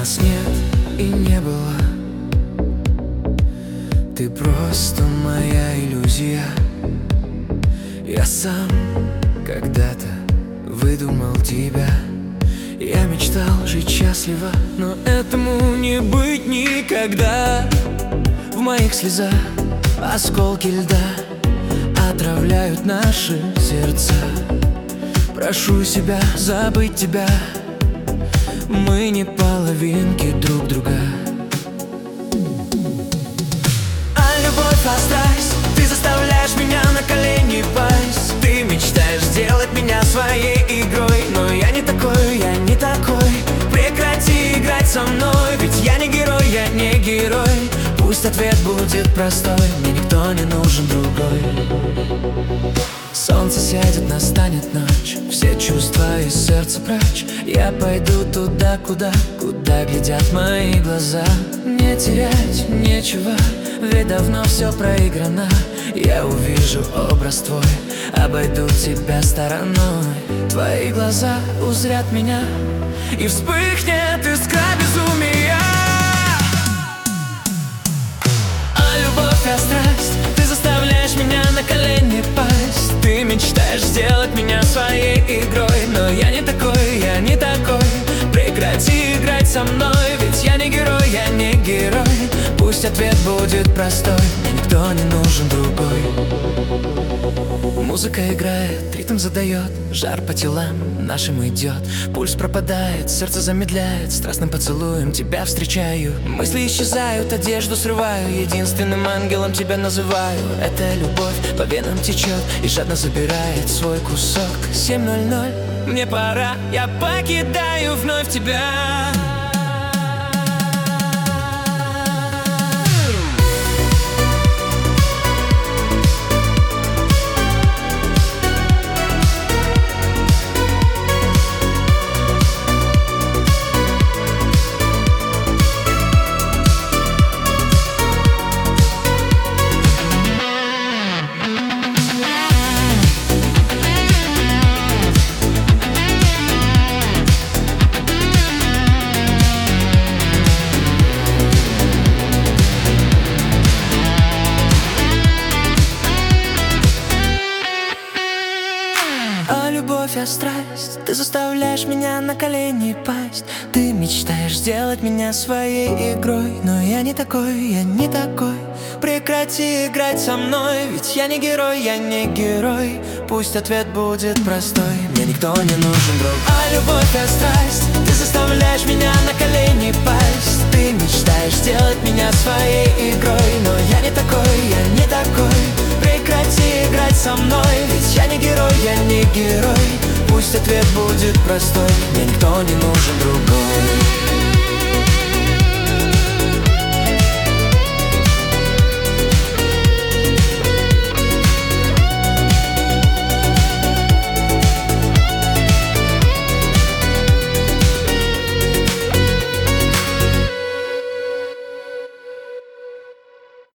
нас нет и не было. Ты просто моя иллюзия. Я сам когда-то выдумал тебя. Я мечтал жить счастливо, но этому не быть никогда. В моих слезах осколки льда отравляют наши сердца. Прошу себя забыть тебя. Мы не половинки друг друга. А любовь, а страсть, ты заставляешь меня на колени пасть. Ты мечтаешь сделать меня своей игрой, но я не такой, я не такой. Прекрати играть со мной, ведь я не герой, я не герой. Пусть ответ будет простой, мне никто не нужен другой. Солнце сядет, настанет ночь, все чувства из сердца прочь. Я пойду туда, куда глядят мои глаза. Не терять нечего, ведь давно все проиграно. Я увижу образ твой, обойду тебя стороной. Твои глаза узрят меня, и вспыхнет искра безумия. А любовь, а страсть, ты заставляешь меня на колени пасть. Ты мечтаешь сделать меня своей игрой, но я не такой, я не такой. Прекрати играть со мной, ведь я не герой, я не герой. Пусть ответ будет простой, мне никто не нужен другой. Музыка играет, ритм задает, жар по телам нашим идет. Пульс пропадает, сердце замедляет, страстным поцелуем тебя встречаю. Мысли исчезают, одежду срываю, единственным ангелом тебя называю. Эта любовь по венам течет и жадно забирает свой кусок. 7:00, мне пора, я покидаю вновь тебя. А любовь, а страсть, ты заставляешь меня на колени пасть. Ты мечтаешь сделать меня своей игрой, но я не такой, я не такой. Прекрати играть со мной, ведь я не герой, я не герой. Пусть ответ будет простой, мне никто не нужен друг. А любовь, а страсть, ты заставляешь меня на колени пасть. Ты мечтаешь сделать меня своей игрой, но я не такой, я не такой. Прекрати играть со мной, ведь я не герой, я не герой. Пусть ответ будет простой, мне никто не нужен другой.